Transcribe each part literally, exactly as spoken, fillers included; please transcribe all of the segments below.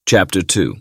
Chapter two.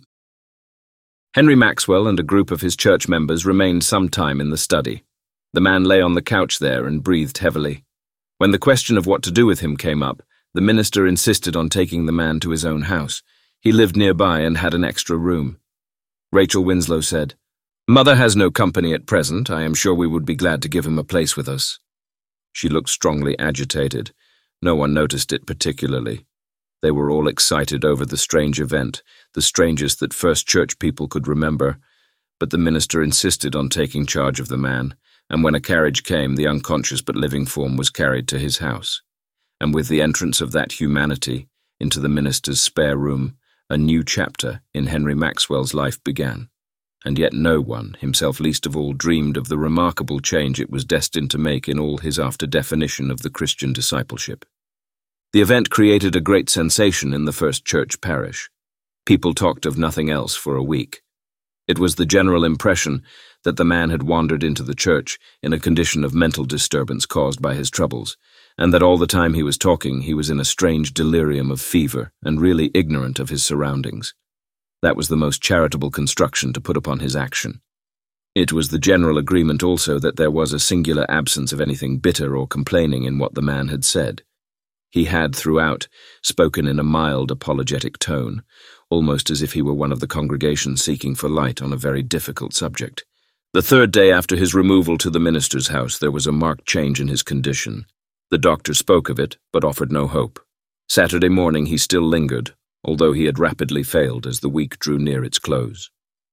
Henry Maxwell and a group of his church members remained some time in the study. The man lay on the couch there and breathed heavily. When the question of what to do with him came up, the minister insisted on taking the man to his own house. He lived nearby and had an extra room. Rachel Winslow said, "Mother has no company at present. I am sure we would be glad to give him a place with us." She looked strongly agitated. No one noticed it particularly. They were all excited over the strange event, the strangest that First Church people could remember, but the minister insisted on taking charge of the man, and when a carriage came, the unconscious but living form was carried to his house. And with the entrance of that humanity into the minister's spare room, a new chapter in Henry Maxwell's life began. And yet no one, himself least of all, dreamed of the remarkable change it was destined to make in all his after-definition of the Christian discipleship. The event created a great sensation in the First Church parish. People talked of nothing else for a week. It was the general impression that the man had wandered into the church in a condition of mental disturbance caused by his troubles, and that all the time he was talking he was in a strange delirium of fever and really ignorant of his surroundings. That was the most charitable construction to put upon his action. It was the general agreement also that there was a singular absence of anything bitter or complaining in what the man had said. He had, throughout, spoken in a mild, apologetic tone, almost as if he were one of the congregation seeking for light on a very difficult subject. The third day after his removal to the minister's house, there was a marked change in his condition. The doctor spoke of it, but offered no hope. Saturday morning he still lingered, although he had rapidly failed as the week drew near its close.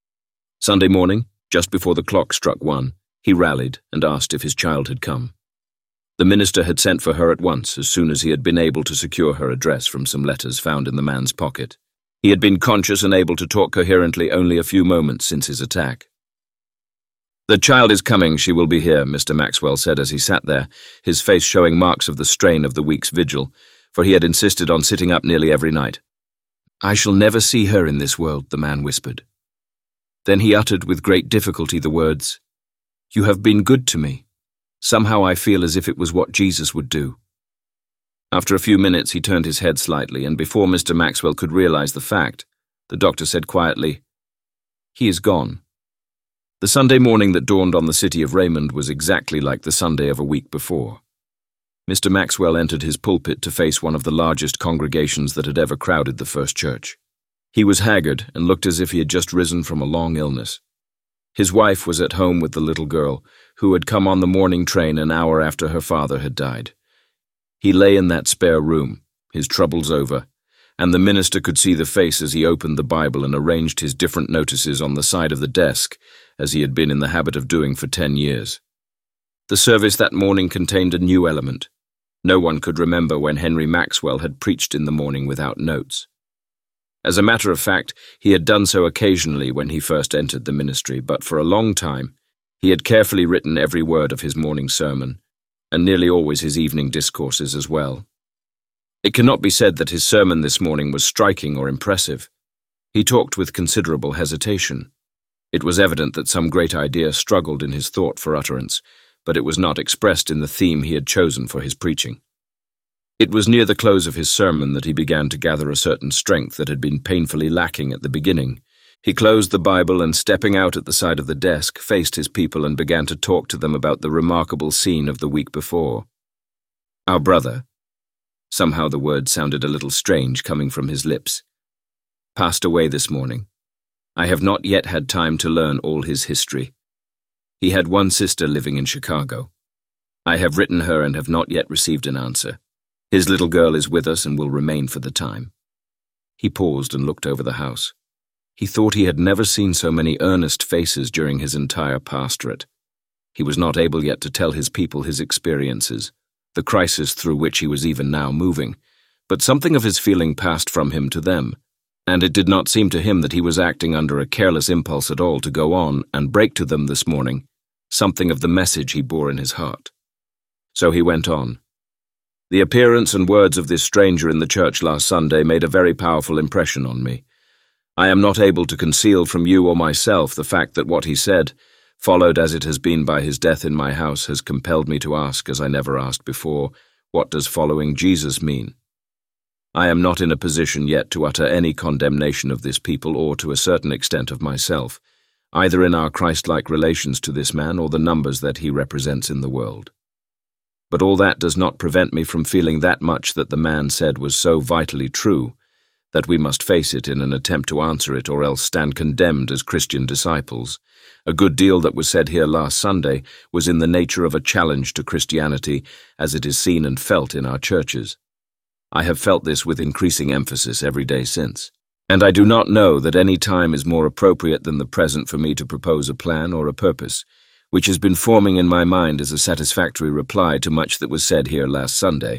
Sunday morning, just before the clock struck one, he rallied and asked if his child had come. The minister had sent for her at once, as soon as he had been able to secure her address from some letters found in the man's pocket. He had been conscious and able to talk coherently only a few moments since his attack. "The child is coming, she will be here," Mister Maxwell said as he sat there, his face showing marks of the strain of the week's vigil, for he had insisted on sitting up nearly every night. "I shall never see her in this world," the man whispered. Then he uttered with great difficulty the words, "You have been good to me. Somehow I feel as if it was what Jesus would do." After a few minutes he turned his head slightly, and before Mister Maxwell could realize the fact, the doctor said quietly, "He is gone." The Sunday morning that dawned on the city of Raymond was exactly like the Sunday of a week before. Mister Maxwell entered his pulpit to face one of the largest congregations that had ever crowded the First Church. He was haggard and looked as if he had just risen from a long illness. His wife was at home with the little girl, who had come on the morning train an hour after her father had died. He lay in that spare room, his troubles over, and the minister could see the face as he opened the Bible and arranged his different notices on the side of the desk, as he had been in the habit of doing for ten years. The service that morning contained a new element. No one could remember when Henry Maxwell had preached in the morning without notes. As a matter of fact, he had done so occasionally when he first entered the ministry, but for a long time he had carefully written every word of his morning sermon, and nearly always his evening discourses as well. It cannot be said that his sermon this morning was striking or impressive. He talked with considerable hesitation. It was evident that some great idea struggled in his thought for utterance, but it was not expressed in the theme he had chosen for his preaching. It was near the close of his sermon that he began to gather a certain strength that had been painfully lacking at the beginning. He closed the Bible and, stepping out at the side of the desk, faced his people and began to talk to them about the remarkable scene of the week before. "Our brother," somehow the word sounded a little strange coming from his lips, "passed away this morning. I have not yet had time to learn all his history. He had one sister living in Chicago. I have written her and have not yet received an answer. His little girl is with us and will remain for the time." He paused and looked over the house. He thought he had never seen so many earnest faces during his entire pastorate. He was not able yet to tell his people his experiences, the crisis through which he was even now moving, but something of his feeling passed from him to them, and it did not seem to him that he was acting under a careless impulse at all to go on and break to them this morning something of the message he bore in his heart. So he went on. "The appearance and words of this stranger in the church last Sunday made a very powerful impression on me. I am not able to conceal from you or myself the fact that what he said, followed as it has been by his death in my house, has compelled me to ask, as I never asked before, what does following Jesus mean? I am not in a position yet to utter any condemnation of this people or to a certain extent of myself, either in our Christ-like relations to this man or the numbers that he represents in the world. But all that does not prevent me from feeling that much that the man said was so vitally true that we must face it in an attempt to answer it or else stand condemned as Christian disciples. A good deal that was said here last Sunday was in the nature of a challenge to Christianity as it is seen and felt in our churches. I have felt this with increasing emphasis every day since, and I do not know that any time is more appropriate than the present for me to propose a plan or a purpose, which has been forming in my mind as a satisfactory reply to much that was said here last Sunday.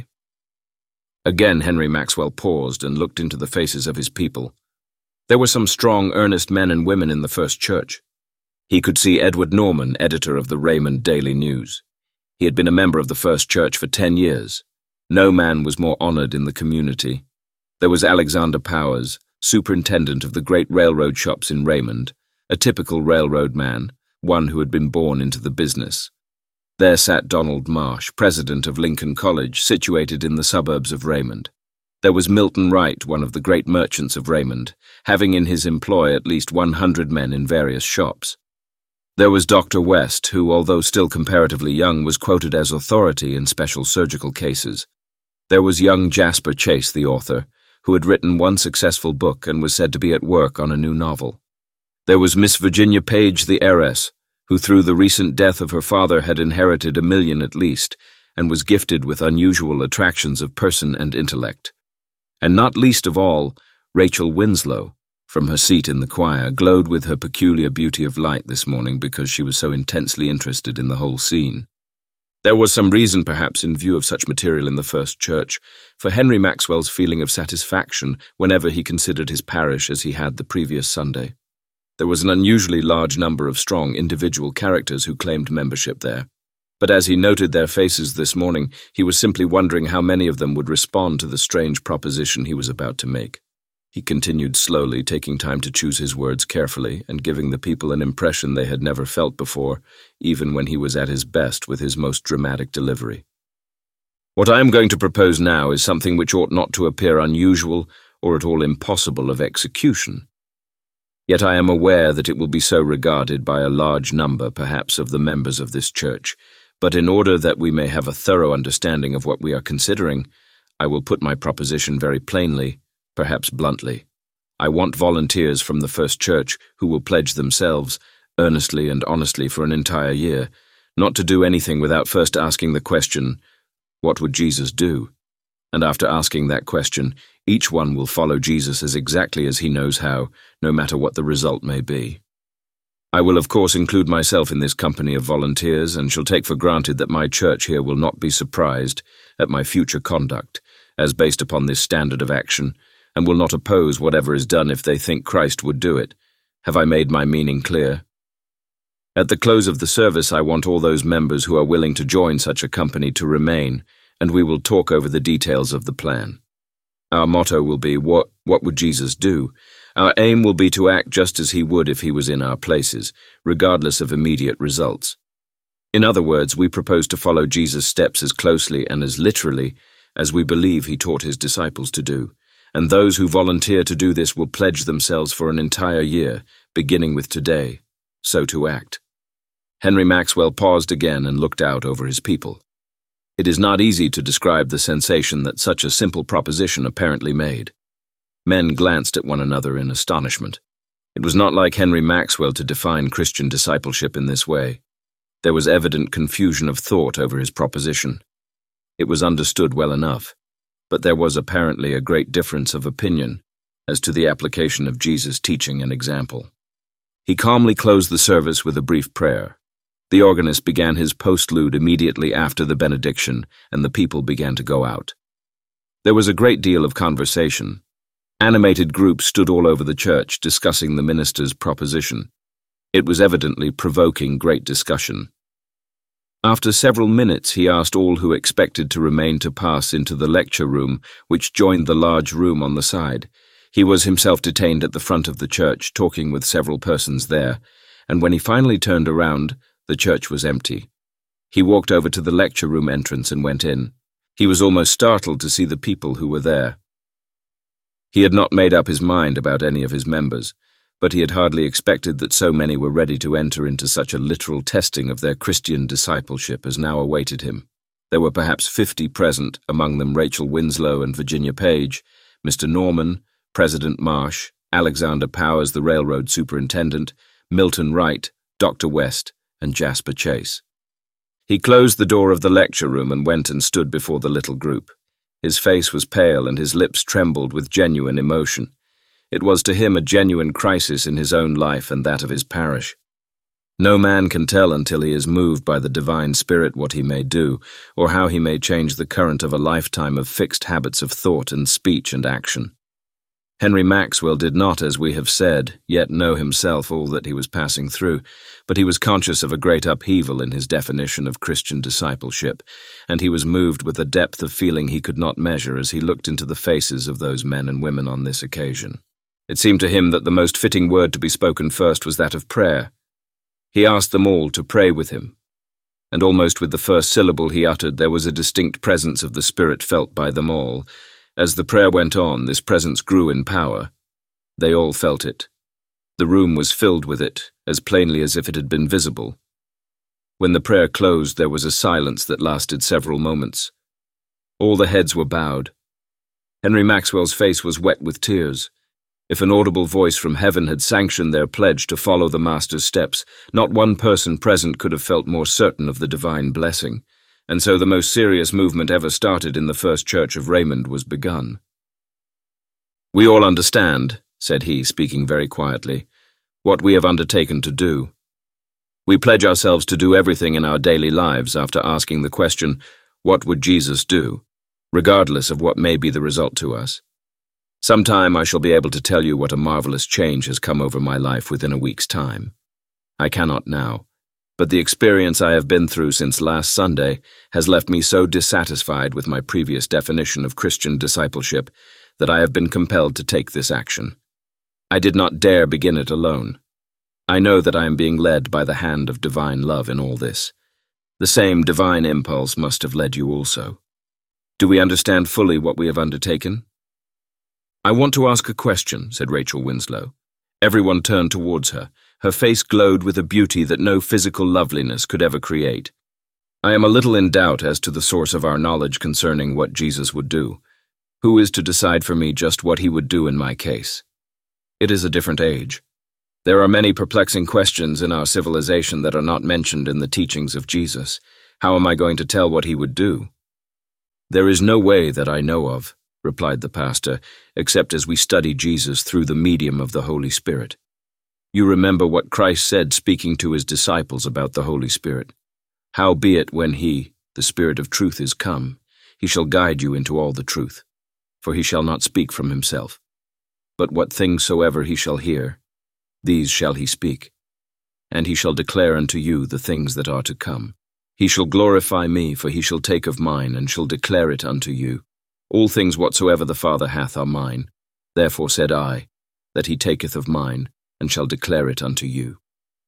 Again Henry Maxwell paused and looked into the faces of his people. There were some strong, earnest men and women in the First Church. He could see Edward Norman, editor of the Raymond Daily News. He had been a member of the First Church for ten years. No man was more honored in the community. There was Alexander Powers, superintendent of the great railroad shops in Raymond, a typical railroad man, one who had been born into the business. There sat Donald Marsh, president of Lincoln College, situated in the suburbs of Raymond. There was Milton Wright, one of the great merchants of Raymond, having in his employ at least one hundred men in various shops. There was Doctor West, who, although still comparatively young, was quoted as authority in special surgical cases. There was young Jasper Chase, the author, who had written one successful book and was said to be at work on a new novel. There was Miss Virginia Page, the heiress, who through the recent death of her father had inherited a million at least, and was gifted with unusual attractions of person and intellect. And not least of all, Rachel Winslow, from her seat in the choir, glowed with her peculiar beauty of light this morning because she was so intensely interested in the whole scene. There was some reason, perhaps, in view of such material in the First Church, for Henry Maxwell's feeling of satisfaction whenever he considered his parish as he had the previous Sunday. There was an unusually large number of strong individual characters who claimed membership there. But as he noted their faces this morning, he was simply wondering how many of them would respond to the strange proposition he was about to make. He continued slowly, taking time to choose his words carefully and giving the people an impression they had never felt before, even when he was at his best with his most dramatic delivery. What I am going to propose now is something which ought not to appear unusual or at all impossible of execution. Yet I am aware that it will be so regarded by a large number, perhaps, of the members of this church, but in order that we may have a thorough understanding of what we are considering, I will put my proposition very plainly, perhaps bluntly. I want volunteers from the First Church who will pledge themselves, earnestly and honestly for an entire year, not to do anything without first asking the question, what would Jesus do? And after asking that question, each one will follow Jesus as exactly as he knows how, no matter what the result may be. I will of course include myself in this company of volunteers and shall take for granted that my church here will not be surprised at my future conduct, as based upon this standard of action, and will not oppose whatever is done if they think Christ would do it. Have I made my meaning clear? At the close of the service, I want all those members who are willing to join such a company to remain, and we will talk over the details of the plan. Our motto will be, what, what would Jesus do? Our aim will be to act just as he would if he was in our places, regardless of immediate results. In other words, we propose to follow Jesus' steps as closely and as literally as we believe he taught his disciples to do, and those who volunteer to do this will pledge themselves for an entire year, beginning with today, so to act. Henry Maxwell paused again and looked out over his people. It is not easy to describe the sensation that such a simple proposition apparently made. Men glanced at one another in astonishment. It was not like Henry Maxwell to define Christian discipleship in this way. There was evident confusion of thought over his proposition. It was understood well enough, but there was apparently a great difference of opinion as to the application of Jesus' teaching and example. He calmly closed the service with a brief prayer. The organist began his postlude immediately after the benediction, and the people began to go out. There was a great deal of conversation. Animated groups stood all over the church discussing the minister's proposition. It was evidently provoking great discussion. After several minutes, he asked all who expected to remain to pass into the lecture room, which joined the large room on the side. He was himself detained at the front of the church, talking with several persons there, and when he finally turned around, the church was empty. He walked over to the lecture room entrance and went in. He was almost startled to see the people who were there. He had not made up his mind about any of his members, but he had hardly expected that so many were ready to enter into such a literal testing of their Christian discipleship as now awaited him. There were perhaps fifty present, among them Rachel Winslow and Virginia Page, Mister Norman, President Marsh, Alexander Powers, the railroad superintendent, Milton Wright, Doctor West, and Jasper Chase. He closed the door of the lecture room and went and stood before the little group. His face was pale and his lips trembled with genuine emotion. It was to him a genuine crisis in his own life and that of his parish. No man can tell until he is moved by the divine spirit what he may do, or how he may change the current of a lifetime of fixed habits of thought and speech and action. Henry Maxwell did not, as we have said, yet know himself all that he was passing through, but he was conscious of a great upheaval in his definition of Christian discipleship, and he was moved with a depth of feeling he could not measure as he looked into the faces of those men and women on this occasion. It seemed to him that the most fitting word to be spoken first was that of prayer. He asked them all to pray with him, and almost with the first syllable he uttered there was a distinct presence of the Spirit felt by them all. As the prayer went on, this presence grew in power. They all felt it. The room was filled with it, as plainly as if it had been visible. When the prayer closed, there was a silence that lasted several moments. All the heads were bowed. Henry Maxwell's face was wet with tears. If an audible voice from heaven had sanctioned their pledge to follow the Master's steps, not one person present could have felt more certain of the divine blessing, and so the most serious movement ever started in the First Church of Raymond was begun. "We all understand," said he, speaking very quietly, "what we have undertaken to do. We pledge ourselves to do everything in our daily lives after asking the question, what would Jesus do, regardless of what may be the result to us. Sometime I shall be able to tell you what a marvelous change has come over my life within a week's time. I cannot now, but the experience I have been through since last Sunday has left me so dissatisfied with my previous definition of Christian discipleship that I have been compelled to take this action. I did not dare begin it alone. I know that I am being led by the hand of divine love in all this. The same divine impulse must have led you also. Do we understand fully what we have undertaken?" "I want to ask a question," said Rachel Winslow. Everyone turned towards her. Her face glowed with a beauty that no physical loveliness could ever create. "I am a little in doubt as to the source of our knowledge concerning what Jesus would do. Who is to decide for me just what he would do in my case? It is a different age. There are many perplexing questions in our civilization that are not mentioned in the teachings of Jesus. How am I going to tell what he would do?" "There is no way that I know of," replied the pastor, "except as we study Jesus through the medium of the Holy Spirit. You remember what Christ said speaking to his disciples about the Holy Spirit. Howbeit when he, the Spirit of truth, is come, he shall guide you into all the truth. For he shall not speak from himself. But what things soever he shall hear, these shall he speak. And he shall declare unto you the things that are to come. He shall glorify me, for he shall take of mine, and shall declare it unto you. All things whatsoever the Father hath are mine. Therefore said I, that he taketh of mine, and shall declare it unto you."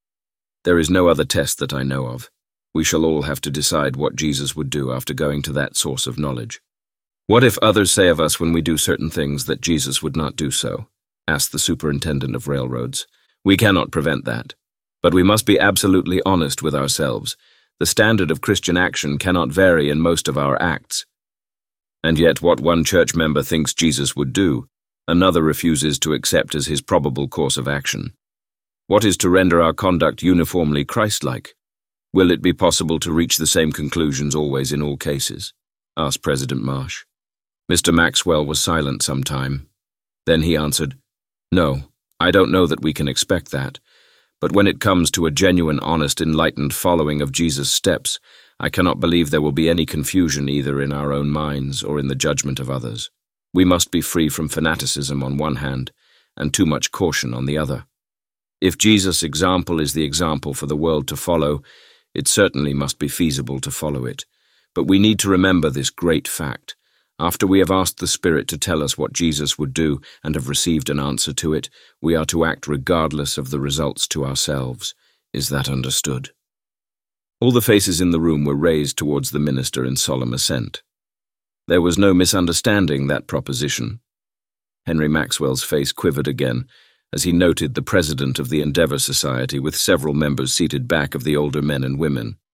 There is no other test that I know of. We shall all have to decide what Jesus would do after going to that source of knowledge. "What if others say of us when we do certain things that Jesus would not do so?" asked the superintendent of railroads. "We cannot prevent that. But we must be absolutely honest with ourselves. The standard of Christian action cannot vary in most of our acts. And yet what one church member thinks Jesus would do, another refuses to accept as his probable course of action. What is to render our conduct uniformly Christ-like? Will it be possible to reach the same conclusions always in all cases?" asked President Marsh. Mister Maxwell was silent some time. Then he answered, "No, I don't know that we can expect that. But when it comes to a genuine, honest, enlightened following of Jesus' steps, I cannot believe there will be any confusion either in our own minds or in the judgment of others. We must be free from fanaticism on one hand, and too much caution on the other. If Jesus' example is the example for the world to follow, it certainly must be feasible to follow it. But we need to remember this great fact. After we have asked the Spirit to tell us what Jesus would do and have received an answer to it, we are to act regardless of the results to ourselves. Is that understood?" All the faces in the room were raised towards the minister in solemn assent. There was no misunderstanding that proposition. Henry Maxwell's face quivered again as he noted the president of the Endeavour Society with several members seated back of the older men and women.